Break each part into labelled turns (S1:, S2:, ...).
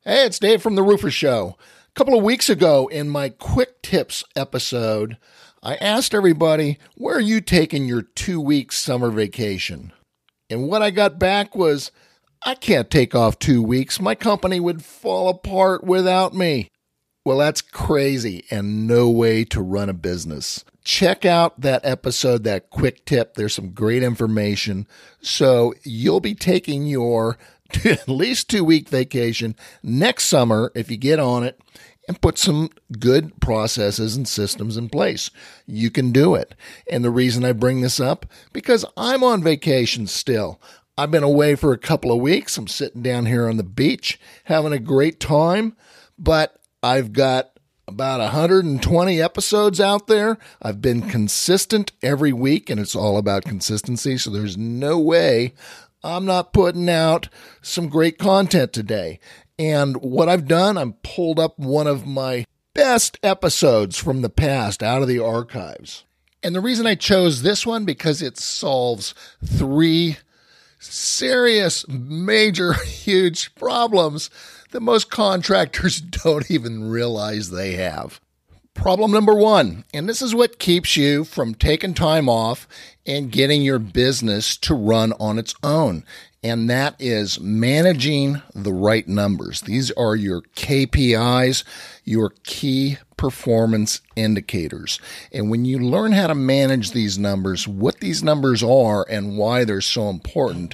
S1: Hey, it's Dave from The Roofer Show. A couple of weeks ago in my Quick Tips episode, I asked everybody, where are you taking your 2-week summer vacation? And what I got back was, I can't take off 2 weeks. My company would fall apart without me. Well, that's crazy and no way to run a business. Check out that episode, that quick tip. There's some great information. So you'll be taking your at least 2-week vacation next summer if you get on it and put some good processes and systems in place. You can do it. And the reason I bring this up, because I'm on vacation still. I've been away for a couple of weeks. I'm sitting down here on the beach having a great time, but I've got about 120 episodes out there. I've been consistent every week, and it's all about consistency, so there's no way I'm not putting out some great content today. And what I've done, I'm pulled up one of my best episodes from the past out of the archives. And the reason I chose this one, because it solves 3 serious, major, huge problems that most contractors don't even realize they have. Problem number 1, and this is what keeps you from taking time off and getting your business to run on its own, and that is managing the right numbers. These are your KPIs, your key performance indicators. And when you learn how to manage these numbers, what these numbers are and why they're so important,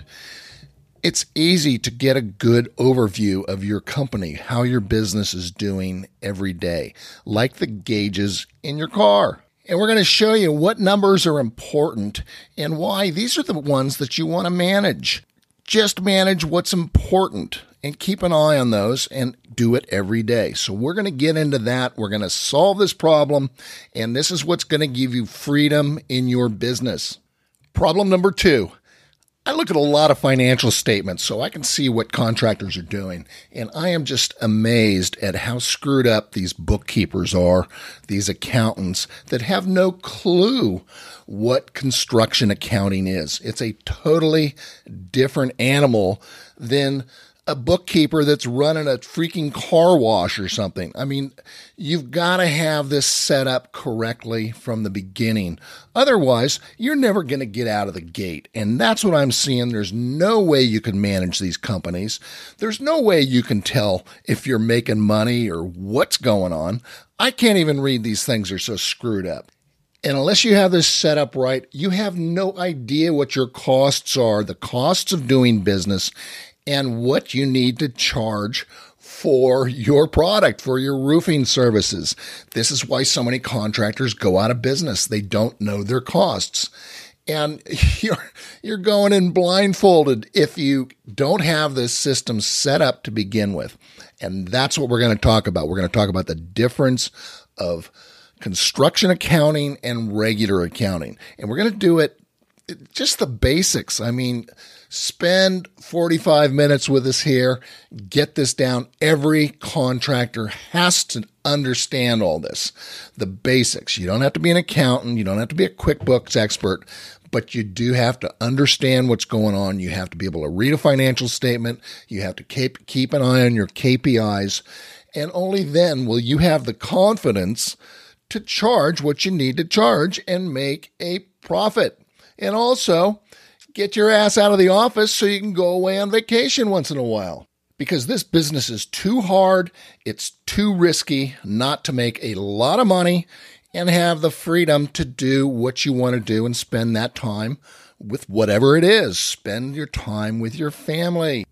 S1: it's easy to get a good overview of your company, how your business is doing every day, like the gauges in your car. And we're going to show you what numbers are important and why these are the ones that you want to manage. Just manage what's important and keep an eye on those and do it every day. So we're going to get into that. We're going to solve this problem, and this is what's going to give you freedom in your business. Problem number 2. I look at a lot of financial statements so I can see what contractors are doing, and I am just amazed at how screwed up these bookkeepers are, these accountants that have no clue what construction accounting is. It's a totally different animal than a bookkeeper that's running a freaking car wash or something. I mean, you've got to have this set up correctly from the beginning. Otherwise, you're never going to get out of the gate. And that's what I'm seeing. There's no way you can manage these companies. There's no way you can tell if you're making money or what's going on. I can't even read these things. They're so screwed up. And unless you have this set up right, you have no idea what your costs are, the costs of doing business, and what you need to charge for your product, for your roofing services. This is why so many contractors go out of business. They don't know their costs. And you're going in blindfolded if you don't have this system set up to begin with. And that's what we're going to talk about. We're going to talk about the difference of construction accounting and regular accounting. And we're going to do it just the basics. I mean, spend 45 minutes with us here. Get this down. Every contractor has to understand all this. The basics. You don't have to be an accountant. You don't have to be a QuickBooks expert, but you do have to understand what's going on. You have to be able to read a financial statement. You have to keep an eye on your KPIs. And only then will you have the confidence to charge what you need to charge and make a profit. And also, get your ass out of the office so you can go away on vacation once in a while. Because this business is too hard, it's too risky not to make a lot of money and have the freedom to do what you want to do and spend that time with whatever it is. Spend your time with your family.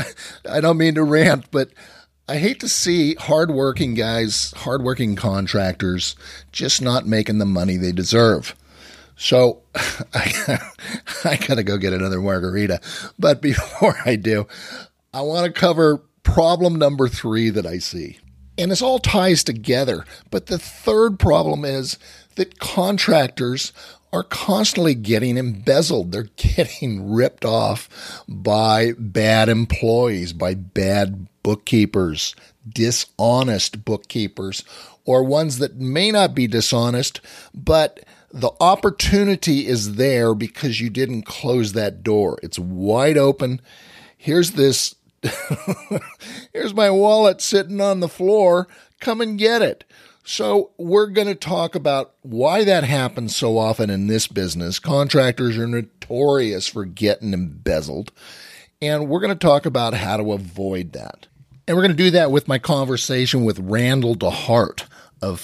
S1: I don't mean to rant, but I hate to see hardworking guys, hardworking contractors just not making the money they deserve. So I got to go get another margarita. But before I do, I want to cover problem number 3 that I see. And this all ties together. But the third problem is that contractors are constantly getting embezzled. They're getting ripped off by bad employees, by bad bookkeepers, dishonest bookkeepers, or ones that may not be dishonest, but the opportunity is there because you didn't close that door. It's wide open. Here's this Here's my wallet sitting on the floor. Come and get it. So we're going to talk about why that happens so often in this business. Contractors are notorious for getting embezzled. And we're going to talk about how to avoid that. And we're going to do that with my conversation with Randall DeHart of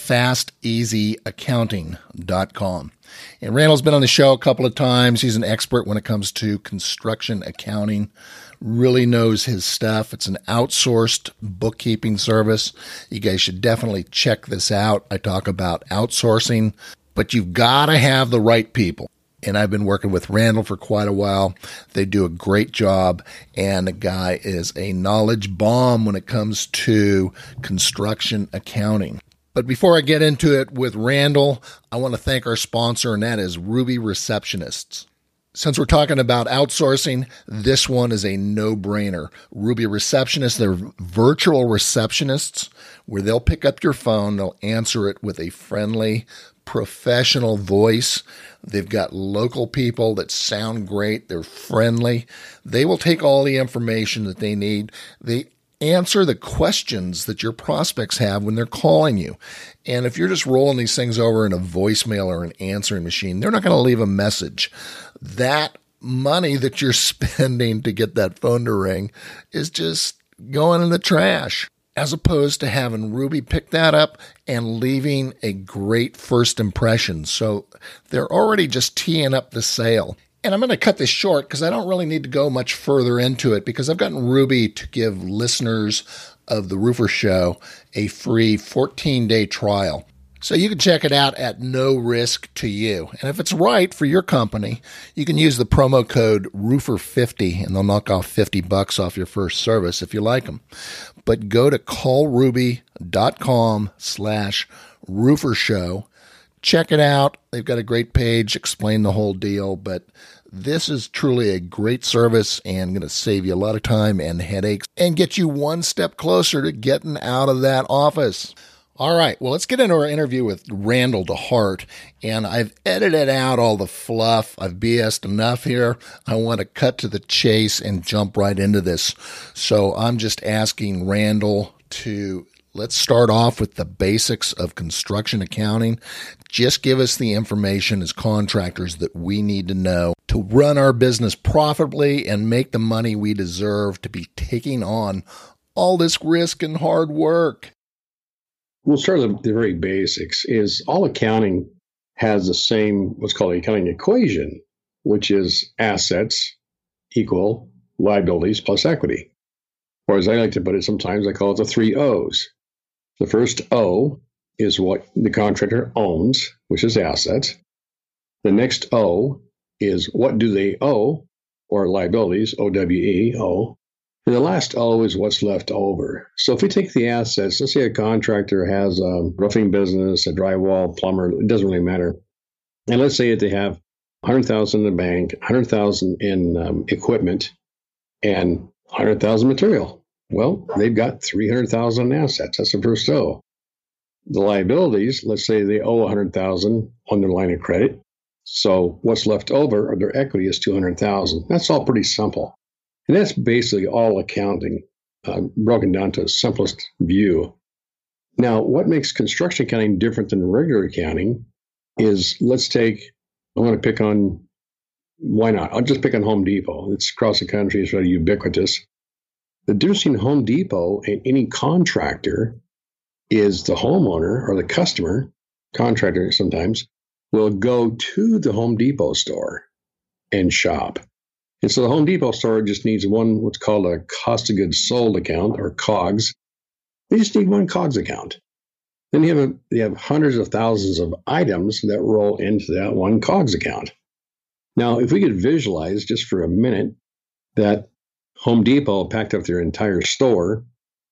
S1: FastEasyAccounting.com. And Randall's been on the show a couple of times. He's an expert when it comes to construction accounting. Really knows his stuff. It's an outsourced bookkeeping service. You guys should definitely check this out. I talk about outsourcing, but you've got to have the right people. And I've been working with Randall for quite a while. They do a great job, and the guy is a knowledge bomb when it comes to construction accounting. But before I get into it with Randall, I want to thank our sponsor, and that is Ruby Receptionists. Since we're talking about outsourcing, this one is a no-brainer. Ruby Receptionists, they're virtual receptionists where they'll pick up your phone, they'll answer it with a friendly, professional voice. They've got local people that sound great. They're friendly. They will take all the information that they need. They answer the questions that your prospects have when they're calling you. And if you're just rolling these things over in a voicemail or an answering machine, they're not going to leave a message. That money that you're spending to get that phone to ring is just going in the trash, as opposed to having Ruby pick that up and leaving a great first impression. So they're already just teeing up the sale. And I'm going to cut this short because I don't really need to go much further into it, because I've gotten Ruby to give listeners of the Roofer Show a free 14-day trial. So you can check it out at no risk to you. And if it's right for your company, you can use the promo code Roofer50 and they'll knock off $50 off your first service if you like them. But go to callruby.com/roofershow. Check it out. They've got a great page, explain the whole deal, but this is truly a great service and going to save you a lot of time and headaches and get you one step closer to getting out of that office. All right, well, let's get into our interview with Randall DeHart, and I've edited out all the fluff. I've BS'd enough here. I want to cut to the chase and jump right into this. So I'm just asking Randall to, let's start off with the basics of construction accounting. Just give us the information as contractors that we need to know to run our business profitably and make the money we deserve to be taking on all this risk and hard work.
S2: We'll start with the very basics. Is all accounting has the same, what's called an accounting equation, which is assets equal liabilities plus equity. Or as I like to put it sometimes, I call it the 3 O's. The first O is what the contractor owns, which is assets. The next O is what do they owe, or liabilities, O-W-E, O. And the last O is what's left over. So if we take the assets, let's say a contractor has a roofing business, a drywall, plumber, it doesn't really matter. And let's say that they have $100,000 in the bank, $100,000 in equipment, and $100,000 material. Well, they've got $300,000 in assets. That's the first O. The liabilities, let's say they owe $100,000 on their line of credit. So what's left over, or their equity, is $200,000. That's all pretty simple. And that's basically all accounting, broken down to the simplest view. Now, what makes construction accounting different than regular accounting is, let's take, I want to pick on, why not? I'll just pick on Home Depot. It's across the country, it's really ubiquitous. The difference between Home Depot and any contractor is the homeowner or the customer, contractor sometimes, will go to the Home Depot store and shop. And so the Home Depot store just needs one, what's called a cost of goods sold account, or COGS. They just need one COGS account. Then you have hundreds of thousands of items that roll into that one COGS account. Now, if we could visualize just for a minute that Home Depot packed up their entire store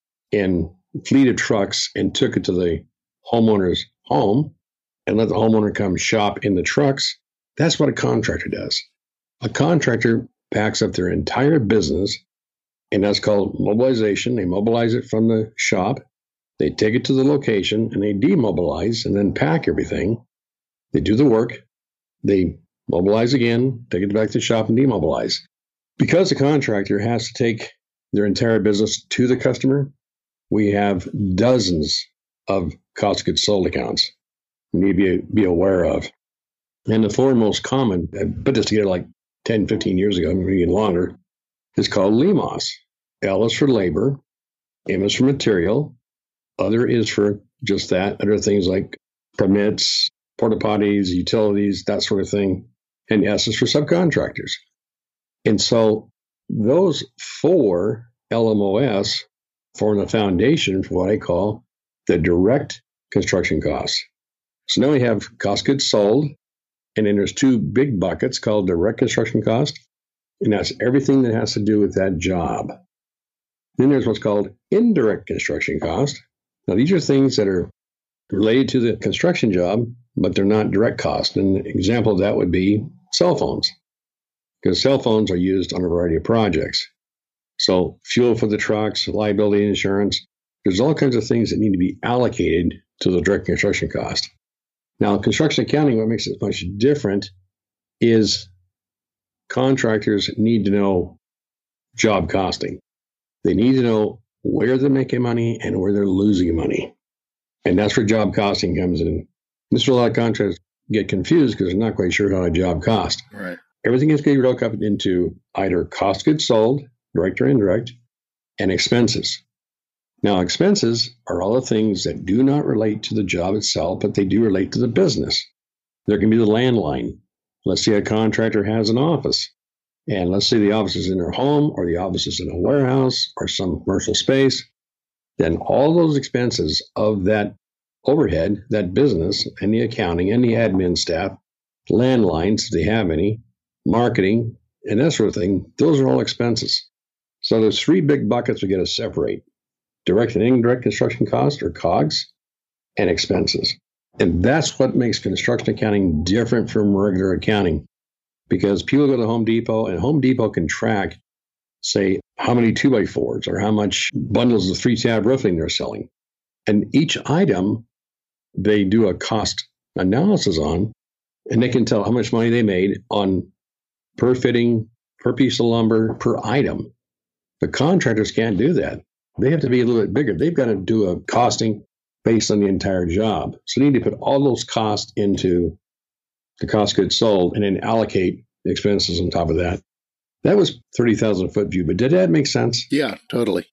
S2: in a fleet of trucks and took it to the homeowner's home and let the homeowner come shop in the trucks, that's what a contractor does. A contractor packs up their entire business, and that's called mobilization. They mobilize it from the shop. They take it to the location, and they demobilize and then pack everything. They do the work. They mobilize again, take it back to the shop, and demobilize. Because the contractor has to take their entire business to the customer, we have dozens of cost of goods sold accounts we need to be aware of. And the four most common, I put this together like 10, 15 years ago, maybe even longer, is called LEMOS. L is for labor, M is for material, other is for just that, other things like permits, porta potties, utilities, that sort of thing, and S is for subcontractors. And so those four LMOS form the foundation for what I call the direct construction costs. So now we have cost of goods sold, and then there's two big buckets called direct construction cost, and that's everything that has to do with that job. Then there's what's called indirect construction cost. Now, these are things that are related to the construction job, but they're not direct cost. And an example of that would be cell phones, because cell phones are used on a variety of projects. So fuel for the trucks, liability insurance, there's all kinds of things that need to be allocated to the direct construction cost. Now, construction accounting, what makes it much different is contractors need to know job costing. They need to know where they're making money and where they're losing money. And that's where job costing comes in. This is where a lot of contractors get confused because they're not quite sure how a job costs.
S1: Right.
S2: Everything is going to be broken up into either cost of goods sold, direct or indirect, and expenses. Now, expenses are all the things that do not relate to the job itself, but they do relate to the business. There can be the landline. Let's say a contractor has an office, and let's say the office is in their home, or the office is in a warehouse, or some commercial space. Then all those expenses of that overhead, that business, and the accounting, and the admin staff, landlines, if they have any, marketing, and that sort of thing, those are all expenses. So there's three big buckets we got to separate: direct and indirect construction costs, or COGS, and expenses. And that's what makes construction accounting different from regular accounting, because people go to Home Depot, and Home Depot can track, say, how many 2x4s or how much bundles of 3-tab roofing they're selling. And each item they do a cost analysis on, and they can tell how much money they made on per fitting, per piece of lumber, per item. But contractors can't do that. They have to be a little bit bigger. They've got to do a costing based on the entire job. So they need to put all those costs into the cost of goods sold and then allocate the expenses on top of that. That was 30,000 foot view, but did that make sense?
S1: Yeah, totally.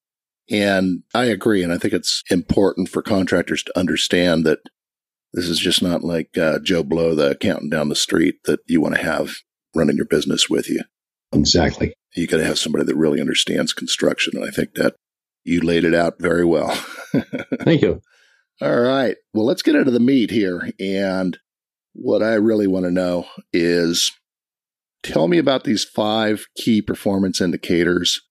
S1: And I agree. And I think it's important for contractors to understand that this is just not like Joe Blow, the accountant down the street, that you want to have running your business with you.
S2: Exactly.
S1: You got to have somebody that really understands construction. And I think that you laid it out very well.
S2: Thank you.
S1: All right. Well, let's get into the meat here. And what I really want to know is, tell me about these 5 key performance indicators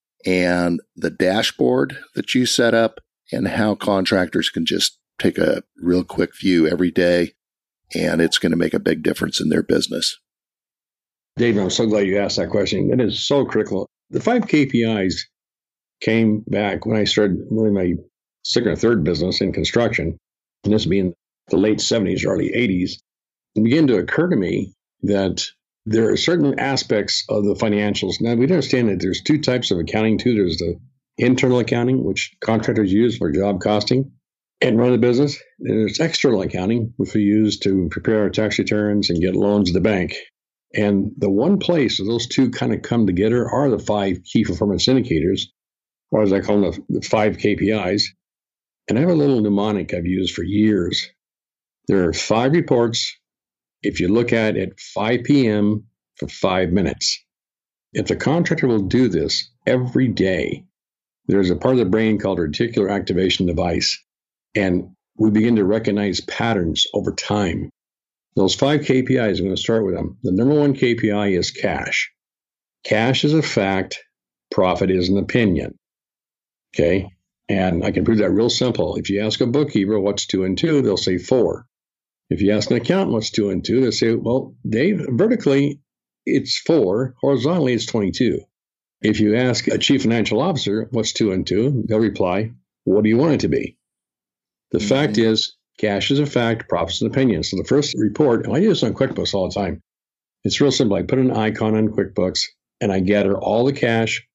S1: and the dashboard that you set up, and how contractors can just take a real quick view every day, and it's going to make a big difference in their business.
S2: David, I'm so glad you asked that question. It is so critical. The 5 KPIs came back when I started really my second or third business in construction, and this being the late 70s, early 80s. It began to occur to me that there are certain aspects of the financials. Now, we understand that there's 2 types of accounting, too. There's the internal accounting, which contractors use for job costing and run the business. And there's external accounting, which we use to prepare our tax returns and get loans at the bank. And the one place where those 2 kind of come together are the 5 key performance indicators, or as I call them, the 5 KPIs. And I have a little mnemonic I've used for years. There are 5 reports if you look at it 5 p.m. for 5 minutes. If the contractor will do this every day, there's a part of the brain called reticular activation device, and we begin to recognize patterns over time. Those 5 KPIs, I'm going to start with them. The number 1 KPI is cash. Cash is a fact. Profit is an opinion. Okay? And I can prove that real simple. If you ask a bookkeeper what's 2 and 2, they'll say 4. If you ask an accountant what's 2 and 2, they'll say, well, Dave, vertically, it's 4. Horizontally, it's 22. If you ask a chief financial officer what's 2 and 2, they'll reply, what do you want it to be? The fact is, cash is a fact, profits an opinion. So the first report, and I use this on QuickBooks all the time. It's real simple. I put an icon on QuickBooks, and I gather all the cash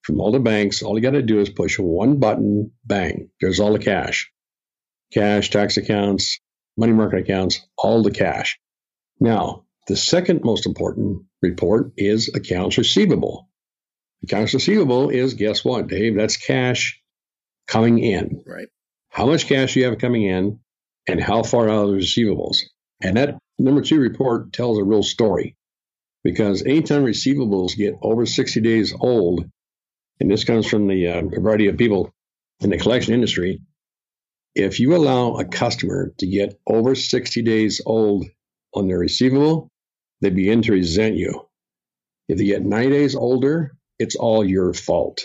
S2: from all the banks. All you got to do is push one button, bang, there's all the cash. Cash, tax accounts, money market accounts, all the cash. Now, the second most important report is accounts receivable. Accounts receivable is, guess what, Dave? That's cash coming in.
S1: Right.
S2: How much cash do you have coming in and how far out are the receivables? And that number 2 report tells a real story, because anytime receivables get over 60 days old, and this comes from the variety of people in the collection industry, if you allow a customer to get over 60 days old on their receivable, they begin to resent you. If they get 90 days older, it's all your fault.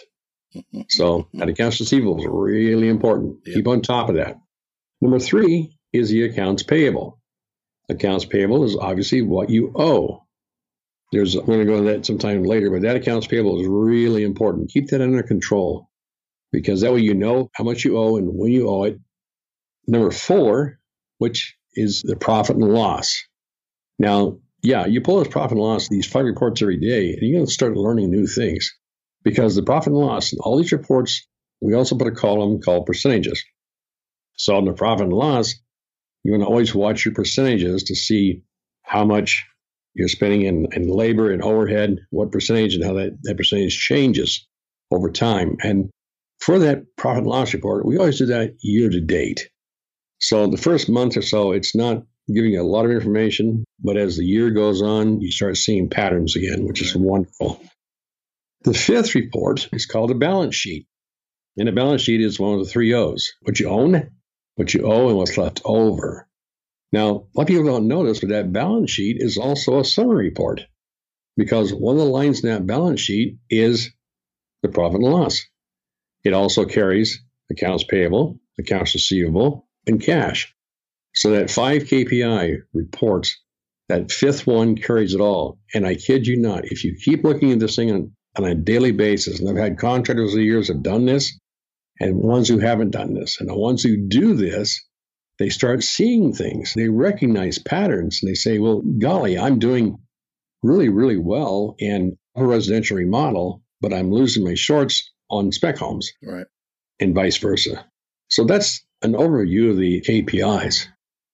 S2: So that accounts receivable is really important. Yep. Keep on top of that. Number 3 is the accounts payable. Accounts payable is obviously what you owe. I'm going to go into that sometime later, but that accounts payable is really important. Keep that under control, because that way you know how much you owe and when you owe it. Number 4, which is the profit and loss. Now, yeah, you pull this profit and loss, these 5 reports every day, and you're going to start learning new things, because the profit and loss, in all these reports, we also put a column called percentages. So in the profit and loss, you want to always watch your percentages to see how much you're spending in labor and overhead, what percentage, and how that percentage changes over time. And for that profit and loss report, we always do that year to date. So the first month or so, it's not giving you a lot of information, but as the year goes on, you start seeing patterns again, which is wonderful. The 5th report is called a balance sheet. And a balance sheet is one of the 3 O's: what you own, what you owe, and what's left over. Now, a lot of people don't notice, but that balance sheet is also a summary report, because one of the lines in that balance sheet is the profit and loss. It also carries accounts payable, accounts receivable, and cash. So that 5 KPI reports, that 5th one carries it all. And I kid you not, if you keep looking at this thing on a daily basis, and I've had contractors over the years have done this, and ones who haven't done this, and the ones who do this, they start seeing things. They recognize patterns, and they say, well, golly, I'm doing really, really well in a residential remodel, but I'm losing my shorts on spec homes.
S1: Right.
S2: And vice versa. So that's an overview of the KPIs.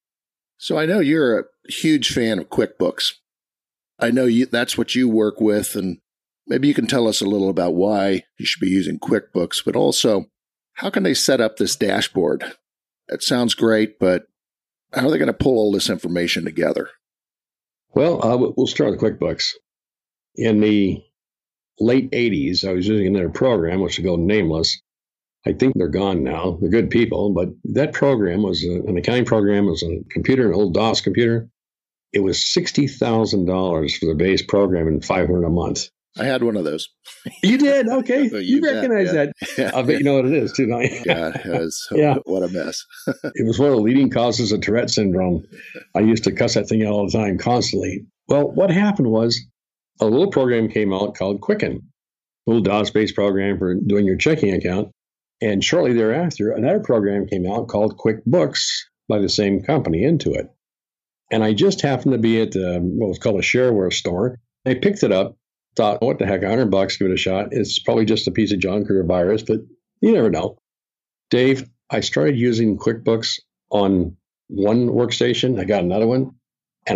S1: So I know you're a huge fan of QuickBooks. I know that's what you work with, and maybe you can tell us a little about why you should be using QuickBooks, but also how can they set up this dashboard? It sounds great, but how are they going to pull all this information together?
S2: Well, we'll start with QuickBooks. In the late 80s, I was using another program, which will go nameless. I think they're gone now. They're good people, but that program was an accounting program. It was a computer, an old DOS computer. It was $60,000 for the base program and $500 a month.
S1: I had one of those.
S2: You did? Okay. you recognize that.
S1: Yeah.
S2: I bet you know what it is, too, don't you?
S1: Yeah, it was.
S2: Yeah.
S1: What a mess.
S2: It was one of the leading causes of Tourette syndrome. I used to cuss that thing out all the time, constantly. Well, what happened was a little program came out called Quicken, a little DOS-based program for doing your checking account. And shortly thereafter, another program came out called QuickBooks by the same company, Intuit. And I just happened to be at what was called a shareware store. I picked it up, thought, what the heck, $100, give it a shot. It's probably just a piece of junk or a virus, but you never know. Dave, I started using QuickBooks on one workstation. I got another one, and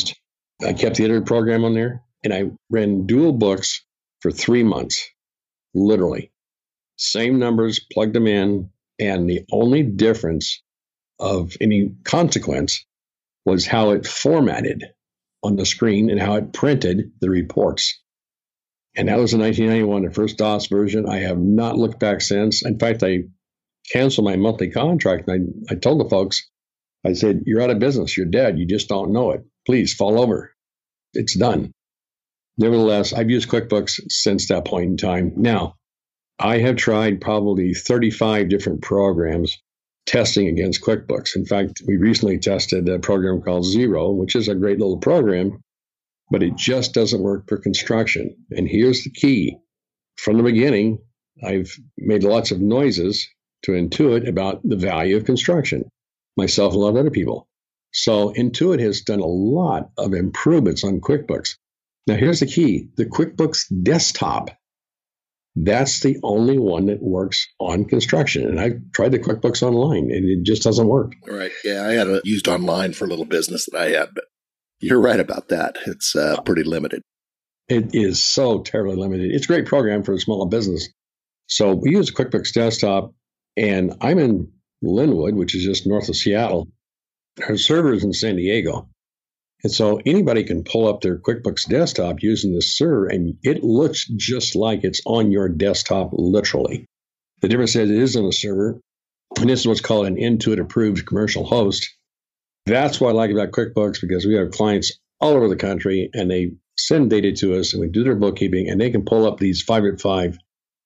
S2: I kept the editor program on there, and I ran dual books for 3 months, literally. Same numbers, plugged them in, and the only difference of any consequence was how it formatted on the screen and how it printed the reports. And that was in 1991, the first DOS version. I have not looked back since. In fact, I canceled my monthly contract, and I told the folks, I said, you're out of business. You're dead. You just don't know it. Please fall over. It's done. Nevertheless, I've used QuickBooks since that point in time. Now, I have tried probably 35 different programs testing against QuickBooks. In fact, we recently tested a program called Xero, which is a great little program, but it just doesn't work for construction. And here's the key. From the beginning, I've made lots of noises to Intuit about the value of construction, myself and a lot of other people. So Intuit has done a lot of improvements on QuickBooks. Now, here's the key. The QuickBooks desktop That's the only one that works on construction. And I've tried the QuickBooks Online, and it just doesn't work.
S1: Right. Yeah, I had it used online for a little business that I had, but you're right about that. It's pretty limited.
S2: It is so terribly limited. It's a great program for a small business. So we use QuickBooks Desktop, and I'm in Linwood, which is just north of Seattle. Our server is in San Diego. And so anybody can pull up their QuickBooks Desktop using this server, and it looks just like it's on your desktop, literally. The difference is it is on a server, and this is what's called an Intuit approved commercial host. That's what I like about QuickBooks, because we have clients all over the country, and they send data to us, and we do their bookkeeping, and they can pull up these 5 at 5,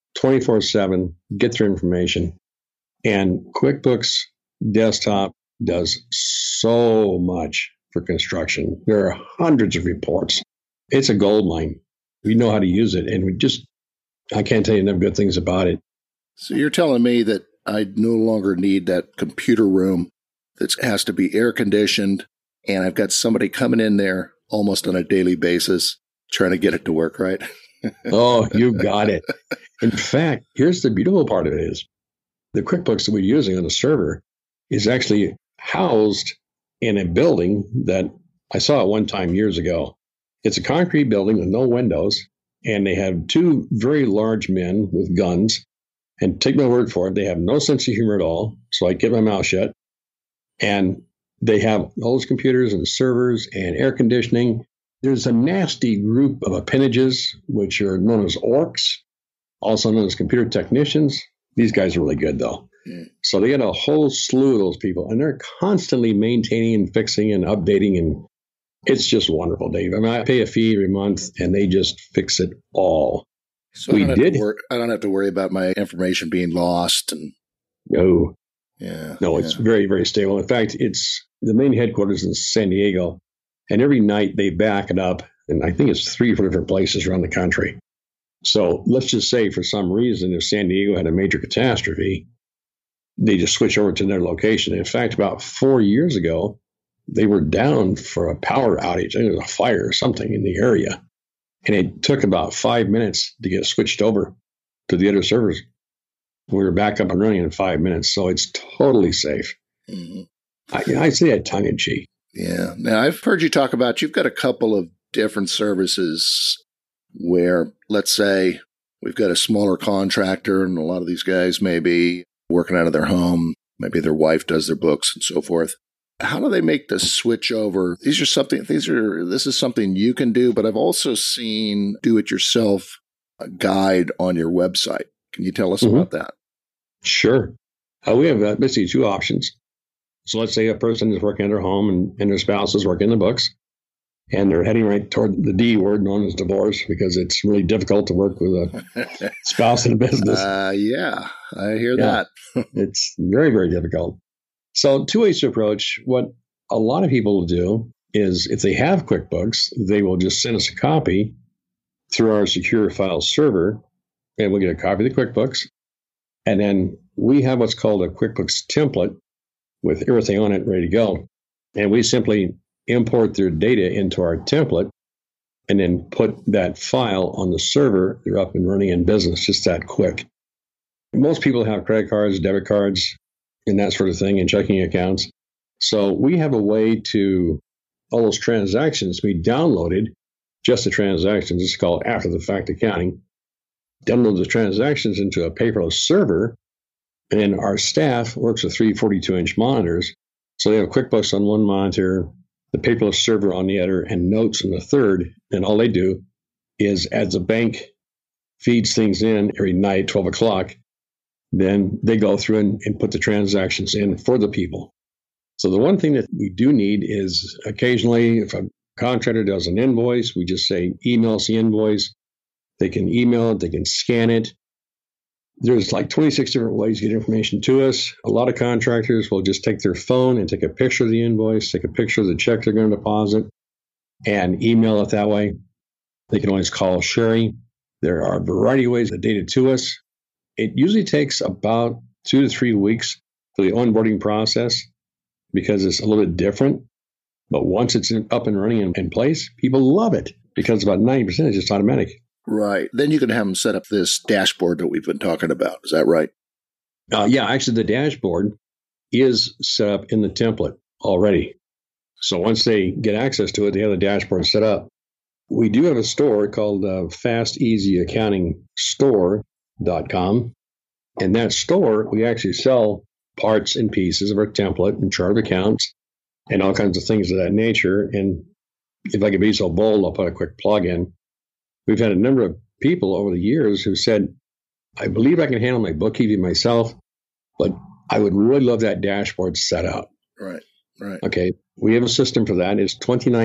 S2: 24/7, get their information. And QuickBooks Desktop does so much for construction. There are hundreds of reports. It's a gold mine. We know how to use it, and I can't tell you enough good things about it.
S1: So you're telling me that I no longer need that computer room that has to be air conditioned, and I've got somebody coming in there almost on a daily basis trying to get it to work, right?
S2: Oh, you got it. In fact, here's the beautiful part of it is the QuickBooks that we're using on the server is actually housed in a building that I saw at one time years ago. It's a concrete building with no windows, and they have 2 very large men with guns. And take my word for it, they have no sense of humor at all. So I keep my mouth shut. And they have all those computers and servers and air conditioning. There's a nasty group of appendages, which are known as orcs, also known as computer technicians. These guys are really good, though. So they get a whole slew of those people, and they're constantly maintaining and fixing and updating, and it's just wonderful, Dave. I mean, I pay a fee every month, and they just fix it all.
S1: So I don't have to worry about my information being lost.
S2: No,
S1: Yeah.
S2: It's very, very stable. In fact, it's the main headquarters in San Diego, and every night they back it up, and I think it's 3 or 4 different places around the country. So let's just say for some reason, if San Diego had a major catastrophe, they just switch over to their location. In fact, about 4 years ago, they were down for a power outage. I think it was a fire or something in the area. And it took about 5 minutes to get switched over to the other servers. We were back up and running in 5 minutes. So it's totally safe.
S1: Mm-hmm.
S2: I say that tongue in cheek.
S1: Yeah. Now, I've heard you talk about, you've got a couple of different services where, let's say, we've got a smaller contractor, and a lot of these guys may be working out of their home. Maybe their wife does their books and so forth. How do they make the switch over? This is something you can do, but I've also seen do-it-yourself guide on your website. Can you tell us about that?
S2: Sure. We have basically 2 options. So let's say a person is working at their home and their spouse is working the books, and they're heading right toward the D word known as divorce, because it's really difficult to work with a spouse in a business.
S1: Yeah, I hear that.
S2: It's very, very difficult. So 2 ways to approach. What a lot of people do is, if they have QuickBooks, they will just send us a copy through our secure file server, and we'll get a copy of the QuickBooks. And then we have what's called a QuickBooks template with everything on it ready to go. And we simply import their data into our template and then put that file on the server. They're up and running in business just that quick. Most people have credit cards, debit cards, and that sort of thing, and checking accounts. So we have a way to, all those transactions we downloaded, just the transactions, it's called after the fact accounting, download the transactions into a paperless server, and then our staff works with 3 42-inch monitors. So they have QuickBooks on one monitor, the paperless server on the other, and notes on the third. And all they do is, as the bank feeds things in every night, 12 o'clock, then they go through and put the transactions in for the people. So the one thing that we do need is, occasionally, if a contractor does an invoice, we just say, email us the invoice. They can email it, they can scan it. There's like 26 different ways to get information to us. A lot of contractors will just take their phone and take a picture of the invoice, take a picture of the check they're going to deposit, and email it that way. They can always call Sherry. There are a variety of ways to data to us. It usually takes about 2 to 3 weeks for the onboarding process, because it's a little bit different. But once it's up and running in place, people love it, because about 90% is just automatic.
S1: Right. Then you can have them set up this dashboard that we've been talking about. Is that right?
S2: Yeah, actually, the dashboard is set up in the template already. So once they get access to it, they have the dashboard set up. We do have a store called FastEasyAccountingStore.com. And that store, we actually sell parts and pieces of our template and chart of accounts and all kinds of things of that nature. And if I could be so bold, I'll put a quick plug in. We've had a number of people over the years who said, I believe I can handle my bookkeeping myself, but I would really love that dashboard set up.
S1: Right.
S2: Okay. We have a system for that. It's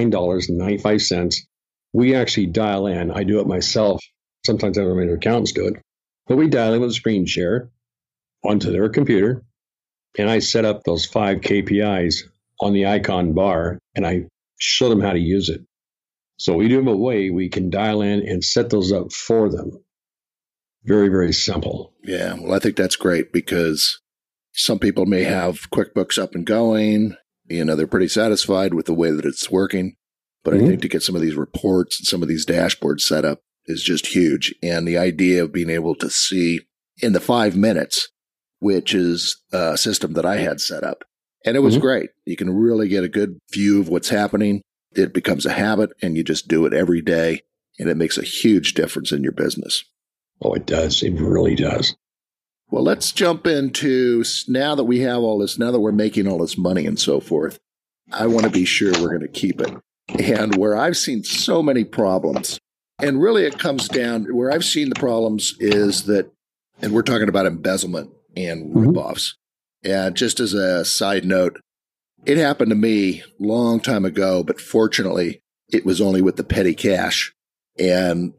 S2: $29.95. We actually dial in. I do it myself. Sometimes I have my accountants do it. But we dial in with a screen share onto their computer, and I set up those 5 KPIs on the icon bar, and I show them how to use it. So we do have a way we can dial in and set those up for them. Very, very simple.
S1: Yeah. Well, I think that's great because some people may have QuickBooks up and going. They're pretty satisfied with the way that it's working. But I think to get some of these reports and some of these dashboards set up is just huge. And the idea of being able to see in the 5 minutes, which is a system that I had set up. And it was great. You can really get a good view of what's happening. It becomes a habit and you just do it every day. And it makes a huge difference in your business.
S2: Oh, it does. It really does.
S1: Well, let's jump into, now that we have all this, now that we're making all this money and so forth, I want to be sure we're going to keep it. And where I've seen so many problems, and really it comes down, where I've seen the problems is that, and we're talking about embezzlement and ripoffs. And just as a side note, it happened to me a long time ago, but fortunately it was only with the petty cash. And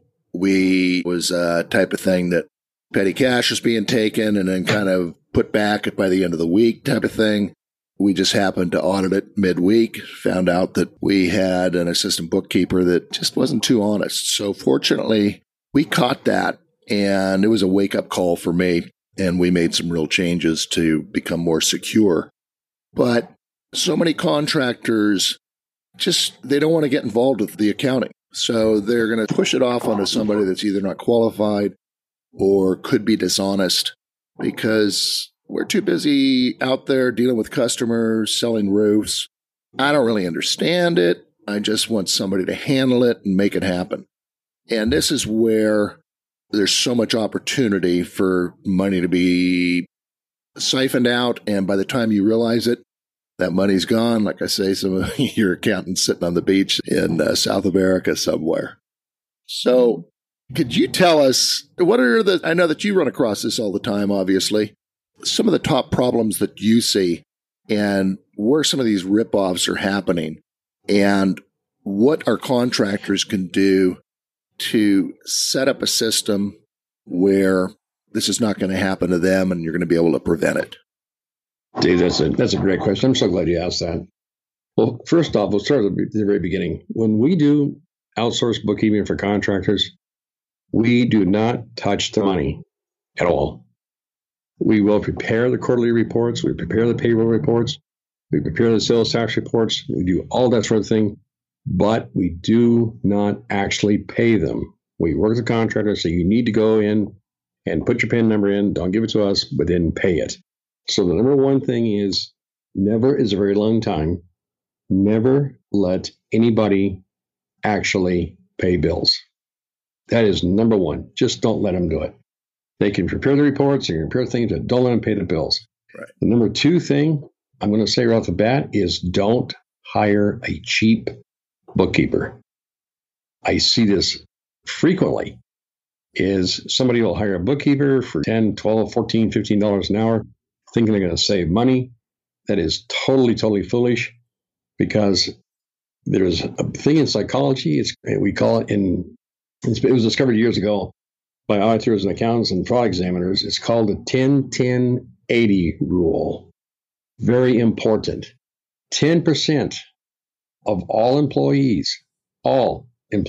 S1: was a type of thing that petty cash was being taken and then kind of put back by the end of the week type of thing. We just happened to audit it midweek, found out that we had an assistant bookkeeper that just wasn't too honest. So fortunately, we caught that, and it was a wake-up call for me, and we made some real changes to become more secure. But so many contractors they don't want to get involved with the accounting. So they're going to push it off onto somebody that's either not qualified or could be dishonest because we're too busy out there dealing with customers, selling roofs. I don't really understand it. I just want somebody to handle it and make it happen. And this is where there's so much opportunity for money to be siphoned out. And by the time you realize it, that money's gone. Like I say, some of your accountants sitting on the beach in South America somewhere. So could you tell us, I know that you run across this all the time, obviously, some of the top problems that you see and where some of these ripoffs are happening and what our contractors can do to set up a system where this is not going to happen to them and you're going to be able to prevent it.
S2: Dave, that's a great question. I'm so glad you asked that. Well, first off, we'll start at the very beginning. When we do outsource bookkeeping for contractors, we do not touch the money at all. We will prepare the quarterly reports. We prepare the payroll reports. We prepare the sales tax reports. We do all that sort of thing, but we do not actually pay them. We work with the contractor, so you need to go in and put your PIN number in. Don't give it to us, but then pay it. So the number one thing is never is a very long time. Never let anybody actually pay bills. That is number one. Just don't let them do it. They can prepare the reports, they can prepare things, but don't let them pay the bills.
S1: Right.
S2: The number two thing I'm going to say right off the bat is don't hire a cheap bookkeeper. I see this frequently. Is somebody will hire a bookkeeper for $10, $12, $14, $15 an hour, thinking they're going to save money. That is totally, totally foolish because there's a thing in psychology. We call it it was discovered years ago by auditors and accountants and fraud examiners. It's called the 10-10-80 rule. Very important. 10% of all employees, and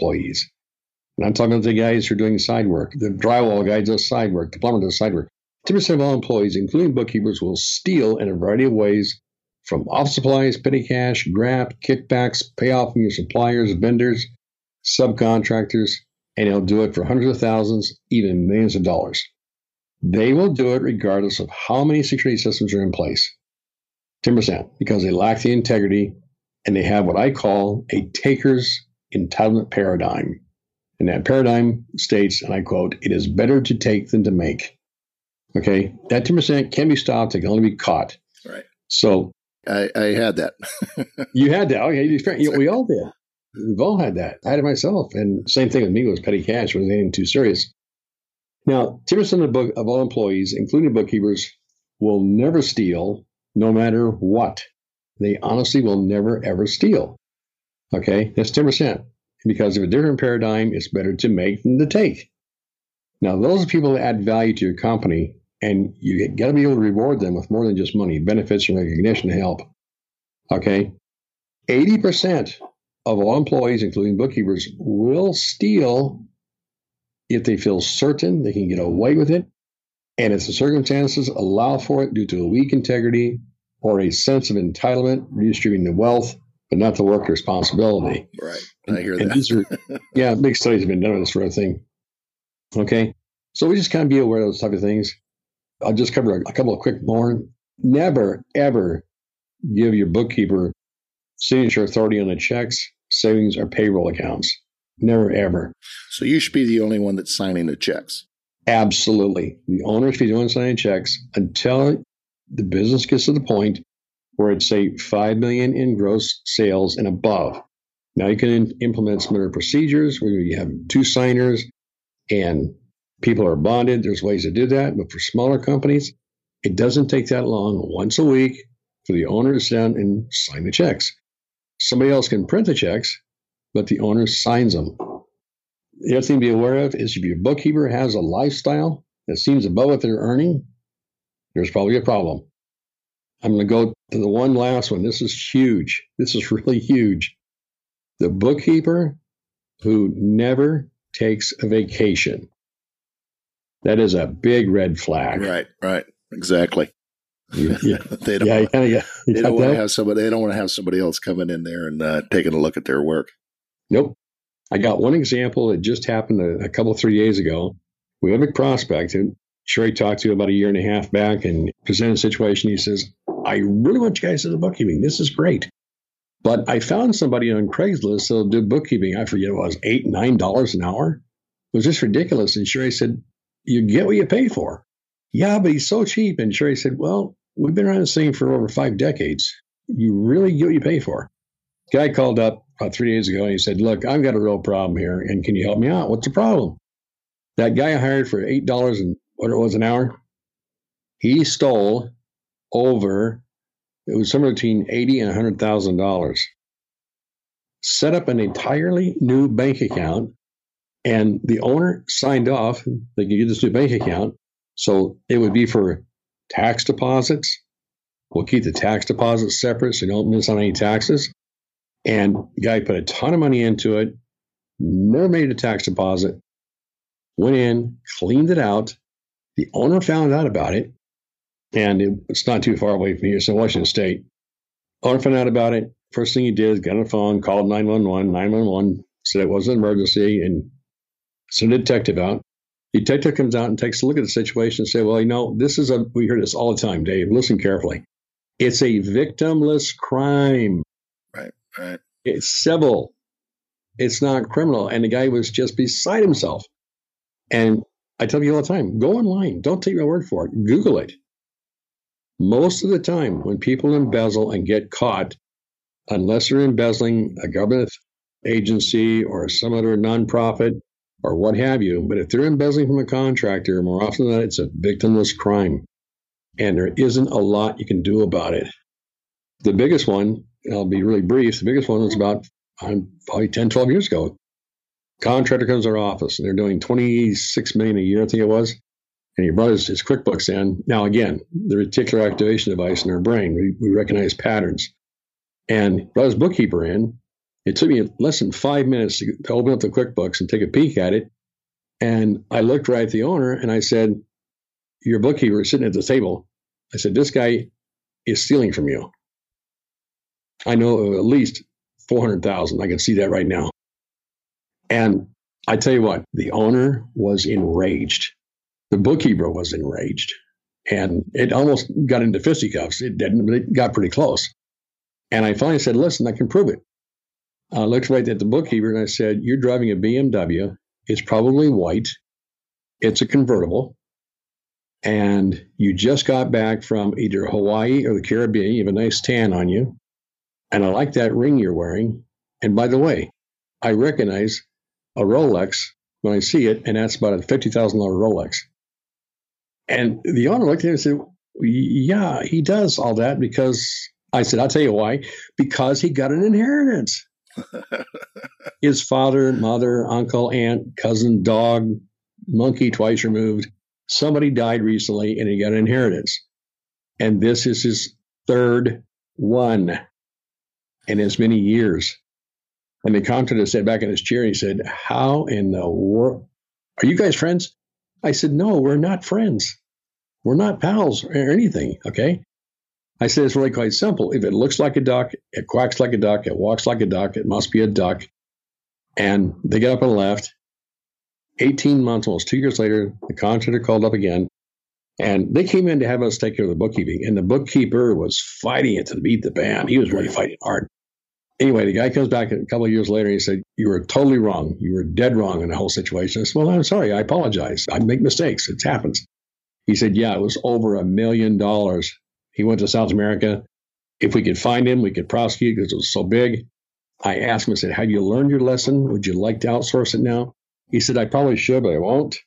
S2: I'm talking about the guys who are doing side work, the drywall guy does side work, the plumber does side work. 10% of all employees, including bookkeepers, will steal in a variety of ways from office supplies, petty cash, graft, kickbacks, payoff from your suppliers, vendors, subcontractors. and they'll do it for hundreds of thousands, even millions of dollars. They will do it regardless of how many security systems are in place. 10%, because they lack the integrity and they have what I call a taker's entitlement paradigm. And that paradigm states, and I quote, "It is better to take than to make." Okay, that 10% can be stopped. It can only be caught.
S1: Right.
S2: So
S1: I had that.
S2: you had that. Okay, we all did. We've all had that. I had it myself. And same thing with me was petty cash. Wasn't anything too serious. Now, 10% of all employees, including bookkeepers, will never steal no matter what. They honestly will never, ever steal. Okay, that's 10%. Because of a different paradigm, it's better to make than to take. Now, those are people that add value to your company, and you got to be able to reward them with more than just money, benefits and recognition to help. Okay, 80% of all employees, including bookkeepers, will steal if they feel certain they can get away with it, and if the circumstances allow for it due to a weak integrity or a sense of entitlement, redistributing the wealth, but not the work responsibility.
S1: Right. I hear that.
S2: And these are, big studies have been done on this sort of thing. Okay. So we just kind of be aware of those type of things. I'll just cover a couple of quick more. Never, ever give your bookkeeper signature authority on the checks, savings, or payroll accounts. Never, ever.
S1: So you should be the only one that's signing the checks.
S2: Absolutely. The owner should be the one signing checks until the business gets to the point where it's, say, $5 million in gross sales and above. Now you can implement similar procedures where you have 2 signers and people are bonded. There's ways to do that. But for smaller companies, it doesn't take that long, once a week, for the owner to sit down and sign the checks. Somebody else can print the checks, but the owner signs them. The other thing to be aware of is if your bookkeeper has a lifestyle that seems above what they're earning, there's probably a problem. I'm going to go to the one last one. This is huge. This is really huge. The bookkeeper who never takes a vacation. That is a big red flag.
S1: Right. Exactly.
S2: Yeah.
S1: They don't want to have somebody. They don't want to have somebody else coming in there and taking a look at their work.
S2: Nope. I got one example that just happened a couple, 3 days ago. We have a prospect who Sherry talked to about a year and a half back and presented a situation. He says, "I really want you guys to do bookkeeping. This is great. But I found somebody on Craigslist that'll do bookkeeping. I forget what it was, $8, $9 an hour. It was just ridiculous." And Sherry said, "You get what you pay for." "Yeah, but he's so cheap." And Sherry said, "Well, we've been around this thing for over 5 decades. You really get what you pay for." Guy called up about 3 days ago and he said, "Look, I've got a real problem here. And can you help me out? What's the problem?" That guy I hired for $8 and what it was an hour, he stole over, it was somewhere between $80,000 and $100,000. Set up an entirely new bank account, and the owner signed off they could get this new bank account. So it would be for tax deposits. We'll keep the tax deposits separate so you don't miss on any taxes. And the guy put a ton of money into it, never made a tax deposit, went in, cleaned it out. The owner found out about it, and it's not too far away from here, so Washington State. Owner found out about it. First thing he did is got on the phone, called 911. 911 said it was an emergency, and sent a detective out. The detective comes out and takes a look at the situation and say, "Well, we hear this all the time, Dave. Listen carefully. It's a victimless crime.
S1: Right.
S2: It's civil. It's not criminal." And the guy was just beside himself. And I tell you all the time, go online. Don't take my word for it. Google it. Most of the time, when people embezzle and get caught, unless they're embezzling a government agency or some other nonprofit or what have you, but if they're embezzling from a contractor, more often than not, it's a victimless crime. And there isn't a lot you can do about it. The biggest one, I'll be really brief, the biggest one was about probably 10, 12 years ago. Contractor comes to our office, and they're doing $26 million a year, I think it was. And he brought his QuickBooks in. Now, again, the reticular activation device in our brain, we recognize patterns. And brought his bookkeeper in. It took me less than 5 minutes to open up the QuickBooks and take a peek at it. And I looked right at the owner, and I said, "Your bookkeeper is sitting at the table." I said, "This guy is stealing from you. I know at least $400,000. I can see that right now." And I tell you what, the owner was enraged. The bookkeeper was enraged. And it almost got into fisticuffs. It didn't, but it got pretty close. And I finally said, listen, I can prove it. I looked right at the bookkeeper and I said, you're driving a BMW. It's probably white. It's a convertible. And you just got back from either Hawaii or the Caribbean. You have a nice tan on you. And I like that ring you're wearing. And by the way, I recognize a Rolex when I see it, and that's about a $50,000 Rolex. And the owner looked at him and said, yeah, he does all that because, I said, I'll tell you why, because he got an inheritance. His father, mother, uncle, aunt, cousin, dog, monkey twice removed. Somebody died recently and he got an inheritance. And this is his third one in as many years. And the contractor sat back in his chair and he said, how in the world? Are you guys friends? I said, no, we're not friends. We're not pals or anything, okay? I said, it's really quite simple. If it looks like a duck, it quacks like a duck, it walks like a duck, it must be a duck. And they got up and left. 18 months, almost 2 years later, the contractor called up again. And they came in to have us take care of the bookkeeping. And the bookkeeper was fighting it to beat the band. He was really fighting hard. Anyway, the guy comes back a couple of years later and he said, you were totally wrong. You were dead wrong in the whole situation. I said, well, I'm sorry. I apologize. I make mistakes. It happens. He said, yeah, it was over $1 million. He went to South America. If we could find him, we could prosecute because it was so big. I asked him, I said, have you learned your lesson? Would you like to outsource it now? He said, I probably should, but I won't.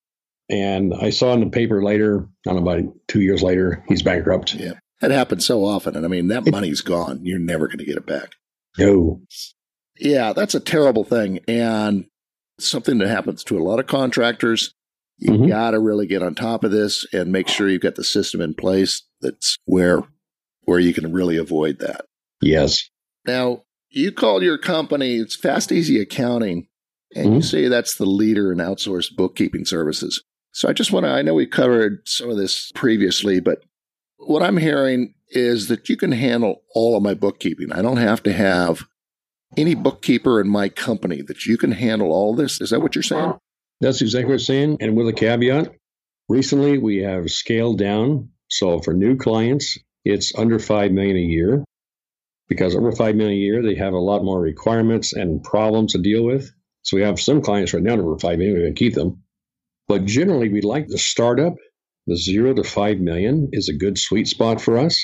S2: And I saw in the paper later, I don't know, about 2 years later, he's bankrupt.
S1: Yeah, that happens so often. And I mean, that money's gone. You're never going to get it back.
S2: No.
S1: Yeah, that's a terrible thing. And something that happens to a lot of contractors. You got to really get on top of this and make sure you've got the system in place that's where you can really avoid that.
S2: Yes.
S1: Now, you call your company, it's Fast Easy Accounting, and you say that's the leader in outsourced bookkeeping services. So I know we covered some of this previously, but what I'm hearing is that you can handle all of my bookkeeping. I don't have to have any bookkeeper in my company, that you can handle all this. Is that what you're saying?
S2: That's exactly what I'm saying. And with a caveat, recently we have scaled down. So for new clients, it's under $5 million a year. Because over $5 million a year, they have a lot more requirements and problems to deal with. So we have some clients right now over $5 million, we're going to keep them. But generally, we like the startup. The $0 to $5 million is a good sweet spot for us.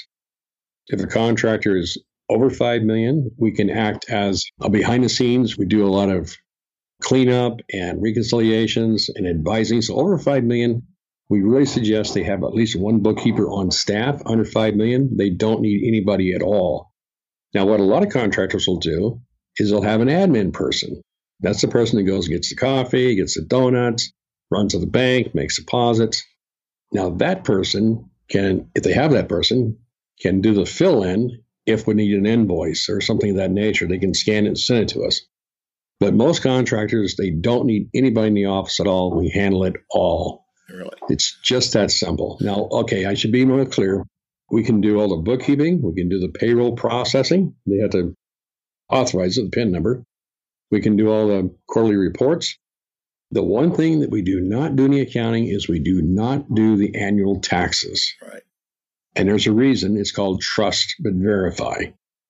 S2: If a contractor is over $5 million, we can act as a behind the scenes. We do a lot of cleanup and reconciliations and advising. So over $5 million, we really suggest they have at least one bookkeeper on staff. Under $5 million, they don't need anybody at all. Now, what a lot of contractors will do is they'll have an admin person. That's the person that goes and gets the coffee, gets the donuts, runs to the bank, makes deposits. Now, that person can, if they have that person, can do the fill-in if we need an invoice or something of that nature. They can scan it and send it to us. But most contractors, they don't need anybody in the office at all. We handle it all.
S1: Really?
S2: It's just that simple. Now, okay, I should be more clear. We can do all the bookkeeping. We can do the payroll processing. They have to authorize the PIN number. We can do all the quarterly reports. The one thing that we do not do in the accounting is we do not do the annual taxes.
S1: Right.
S2: And there's a reason. It's called trust but verify.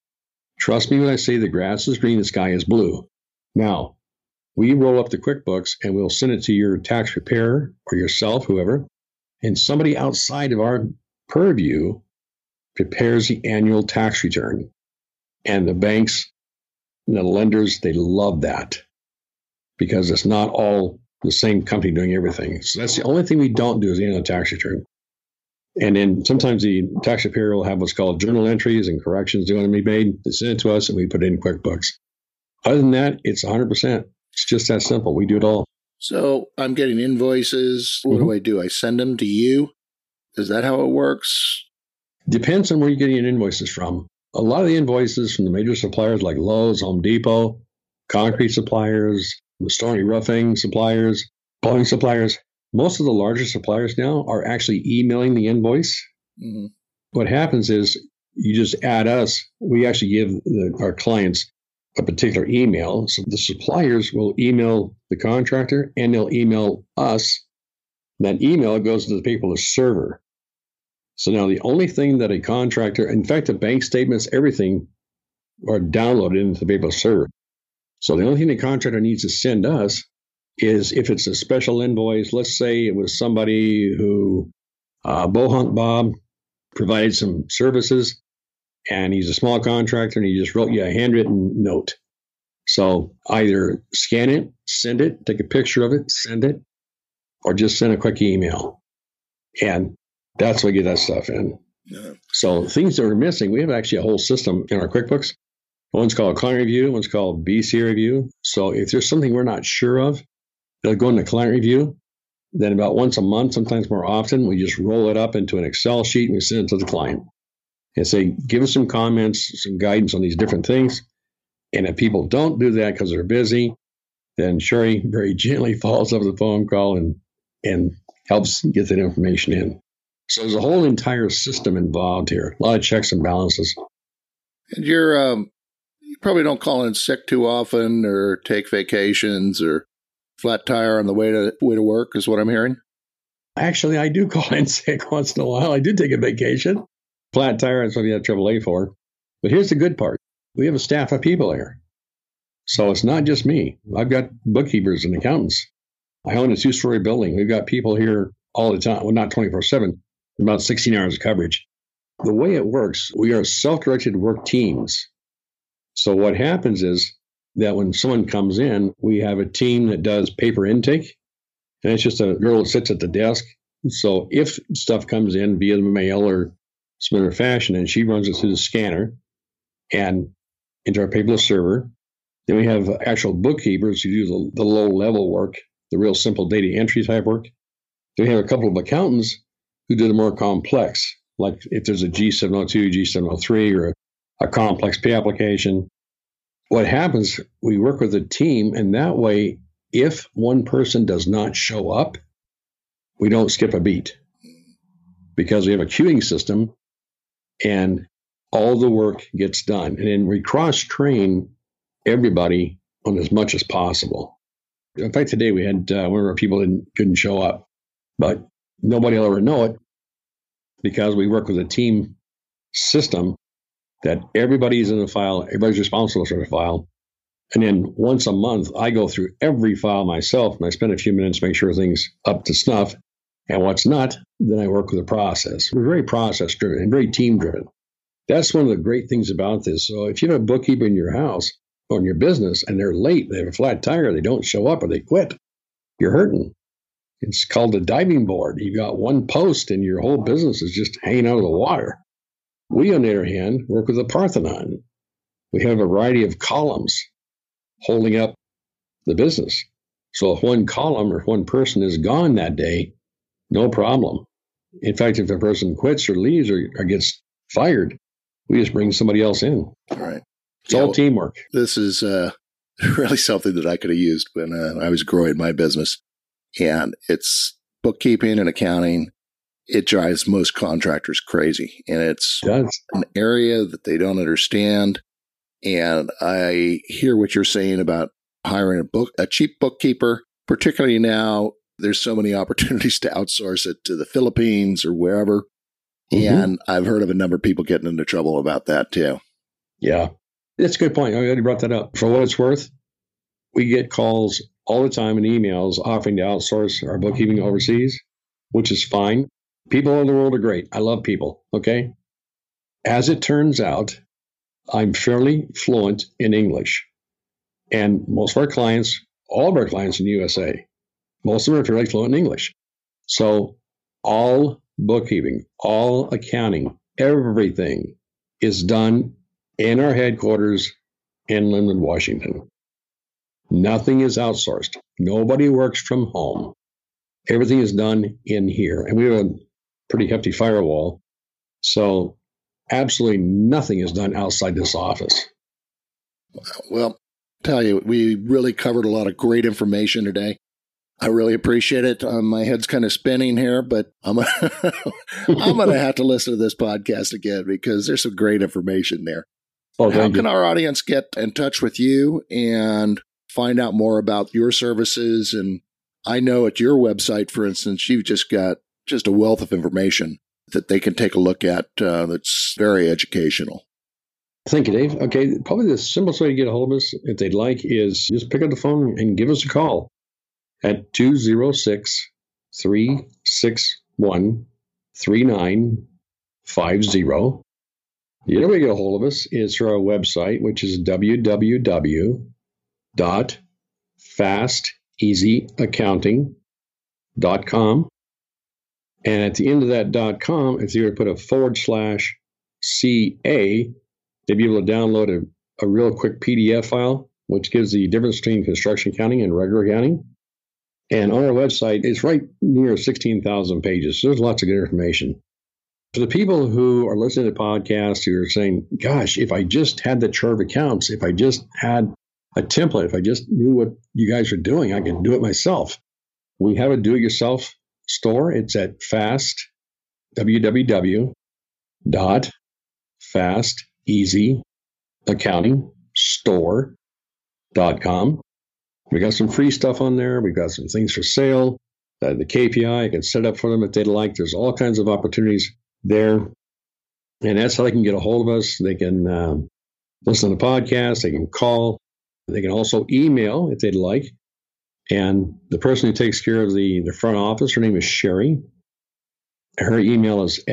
S2: Trust me when I say the grass is green, the sky is blue. Now, we roll up the QuickBooks and we'll send it to your tax preparer or yourself, whoever, and somebody outside of our purview prepares the annual tax return. And the banks and the lenders, they love that because it's not all the same company doing everything. So that's the only thing we don't do is the annual tax return. And then sometimes the tax preparer will have what's called journal entries and corrections that want to be made. They send it to us and we put it in QuickBooks. Other than that, it's 100%. It's just that simple. We do it all.
S1: So I'm getting invoices. What do I do? I send them to you? Is that how it works?
S2: Depends on where you're getting your invoices from. A lot of the invoices from the major suppliers like Lowe's, Home Depot, concrete suppliers, Stony roofing suppliers, plumbing suppliers, most of the larger suppliers now are actually emailing the invoice.
S1: Mm-hmm.
S2: What happens is you just add us. We actually give our clients a particular email. So the suppliers will email the contractor and they'll email us. That email goes to the paperless server. So now the only thing that a contractor, in fact, the bank statements, everything are downloaded into the paperless server. So the only thing the contractor needs to send us is if it's a special invoice. Let's say it was somebody who, Bohunt Bob, provided some services, and he's a small contractor, and he just wrote you a handwritten note. So either scan it, send it, take a picture of it, send it, or just send a quick email. And that's how we get that stuff in. Yeah. So things that are missing, we have actually a whole system in our QuickBooks. One's called Client Review, one's called BC Review. So if there's something we're not sure of, it'll go into Client Review. Then about once a month, sometimes more often, we just roll it up into an Excel sheet and we send it to the client and say, give us some comments, some guidance on these different things. And if people don't do that because they're busy, then Sherry very gently follows up with a phone call and helps get that information in. So there's a whole entire system involved here, a lot of checks and balances.
S1: And you probably don't call in sick too often or take vacations or flat tire on the way to work is what I'm hearing.
S2: Actually, I do call in sick once in a while. I do take a vacation. Flat tire, that's what you have AAA for. But here's the good part. We have a staff of people here. So it's not just me. I've got bookkeepers and accountants. I own a 2-story building. We've got people here all the time. Well, not 24/7, about 16 hours of coverage. The way it works, we are self-directed work teams. So what happens is that when someone comes in, we have a team that does paper intake, and it's just a girl that sits at the desk. So if stuff comes in via the mail or some other fashion, and she runs it through the scanner and into our paperless server, then we have actual bookkeepers who do the low-level work, the real simple data entry type work. Then we have a couple of accountants who do the more complex, like if there's a G702, G703, or a complex pay application. What happens, we work with a team, and that way, if one person does not show up, we don't skip a beat because we have a queuing system and all the work gets done. And then we cross-train everybody on as much as possible. In fact, today we had one of our people couldn't show up, but nobody will ever know it because we work with a team system that everybody's in the file, everybody's responsible for the file. And then once a month, I go through every file myself, and I spend a few minutes to make sure everything's up to snuff. And what's not, then I work with the process. We're very process-driven and very team-driven. That's one of the great things about this. So if you have a bookkeeper in your house or in your business, and they're late, they have a flat tire, they don't show up, or they quit, you're hurting. It's called a diving board. You've got one post, and your whole business is just hanging out of the water. We, on the other hand, work with the Parthenon. We have a variety of columns holding up the business. So if one column or if one person is gone that day, no problem. In fact, if a person quits or leaves or gets fired, we just bring somebody else in.
S1: All right.
S2: It's all teamwork.
S1: This is really something that I could have used when I was growing my business. And it's bookkeeping and accounting. It drives most contractors crazy. And it's an area that they don't understand. And I hear what you're saying about hiring a cheap bookkeeper, particularly now. There's so many opportunities to outsource it to the Philippines or wherever. Mm-hmm. And I've heard of a number of people getting into trouble about that too.
S2: Yeah, that's a good point. I already brought that up. For what it's worth, we get calls all the time and emails offering to outsource our bookkeeping overseas, which is fine. People in the world are great. I love people. Okay. As it turns out, I'm fairly fluent in English. And most of our clients, all of our clients in the USA, most of them are fairly fluent in English. So all bookkeeping, all accounting, everything is done in our headquarters in Lynnwood, Washington. Nothing is outsourced. Nobody works from home. Everything is done in here. And we have a pretty hefty firewall. So absolutely nothing is done outside this office.
S1: Well, tell you, we really covered a lot of great information today. I really appreciate it. My head's kind of spinning here, but I'm going to have to listen to this podcast again because there's some great information there.
S2: Oh,
S1: How can our audience get in touch with you and find out more about your services? And I know at your website, for instance, you've just got just a wealth of information that they can take a look at that's very educational.
S2: Thank you, Dave. Okay, probably the simplest way to get a hold of us, if they'd like, is just pick up the phone and give us a call at 206-361-3950. The other way to get a hold of us is through our website, which is www.fasteasyaccounting.com. And at the end of that .com, if you were to put a /CA, they'd be able to download a real quick PDF file, which gives the difference between construction accounting and regular accounting. And on our website, it's right near 16,000 pages. So there's lots of good information. For the people who are listening to podcasts who are saying, gosh, if I just had the chart of accounts, if I just had a template, if I just knew what you guys are doing, I can do it myself. We have a do-it-yourself store. It's at www.fasteasyaccountingstore.com. We got some free stuff on there. We've got some things for sale. The KPI, I can set up for them if they'd like. There's all kinds of opportunities there. And that's how they can get a hold of us. They can listen to the podcast. They can call. They can also email if they'd like. And the person who takes care of the front office, her name is Sherry. Her email is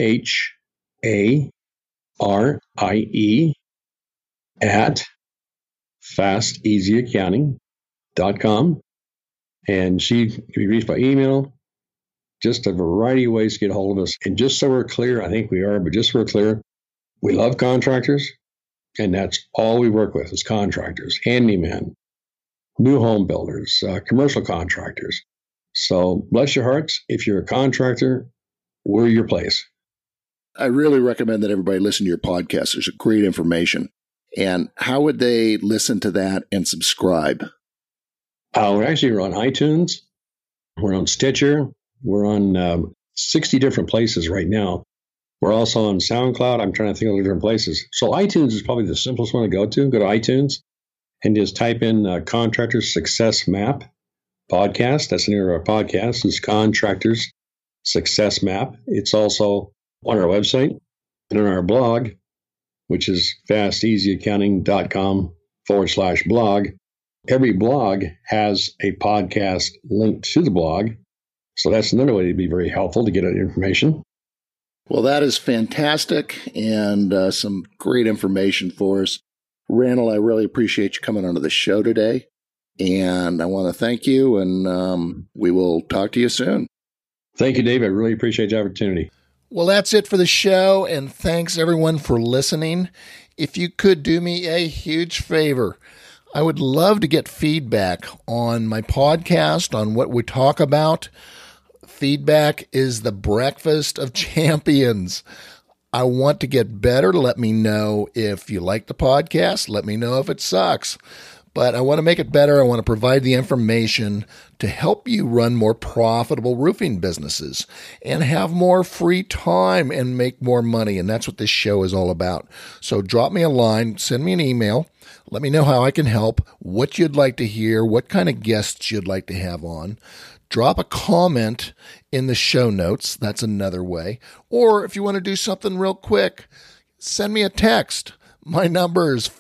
S2: sharie@fasteasyaccounting.com. And she can be reached by email. Just a variety of ways to get a hold of us. And just so we're clear, I think we are, but just so we're clear, we love contractors, and that's all we work with is contractors, handymen, new home builders, commercial contractors. So bless your hearts. If you're a contractor, we're your place.
S1: I really recommend that everybody listen to your podcast. There's great information. And how would they listen to that and subscribe?
S2: We're actually on iTunes. We're on Stitcher. We're on 60 different places right now. We're also on SoundCloud. I'm trying to think of different places. So iTunes is probably the simplest one to go to. Go to iTunes and just type in Contractors Success Map podcast. That's the name of our podcast. It's Contractors Success Map. It's also on our website and on our blog, which is fasteasyaccounting.com/blog. Every blog has a podcast linked to the blog. So that's another way to be very helpful to get information.
S1: Well, that is fantastic and some great information for us. Randall, I really appreciate you coming onto the show today. And I want to thank you, and we will talk to you soon.
S2: Thank you, Dave. I really appreciate the opportunity.
S1: Well, that's it for the show, and thanks everyone for listening. If you could do me a huge favor, I would love to get feedback on my podcast, on what we talk about. Feedback is the breakfast of champions. I want to get better. Let me know if you like the podcast. Let me know if it sucks. But I want to make it better. I want to provide the information to help you run more profitable roofing businesses and have more free time and make more money. And that's what this show is all about. So drop me a line, send me an email. Let me know how I can help, what you'd like to hear, what kind of guests you'd like to have on. Drop a comment in the show notes. That's another way. Or if you want to do something real quick, send me a text. My number is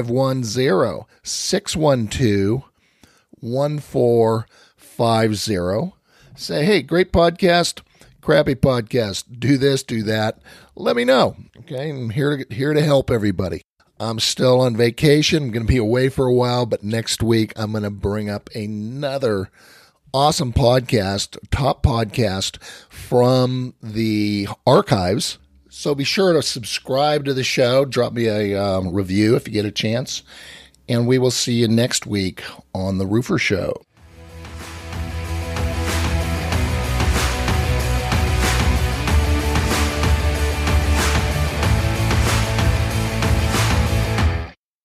S1: 510-612-1450. Say, hey, great podcast, crappy podcast, do this, do that. Let me know. Okay, I'm here to help everybody. I'm still on vacation. I'm going to be away for a while, but next week I'm going to bring up another awesome podcast, top podcast from the archives. So be sure to subscribe to the show. Drop me a review if you get a chance. And we will see you next week on The Roofer Show.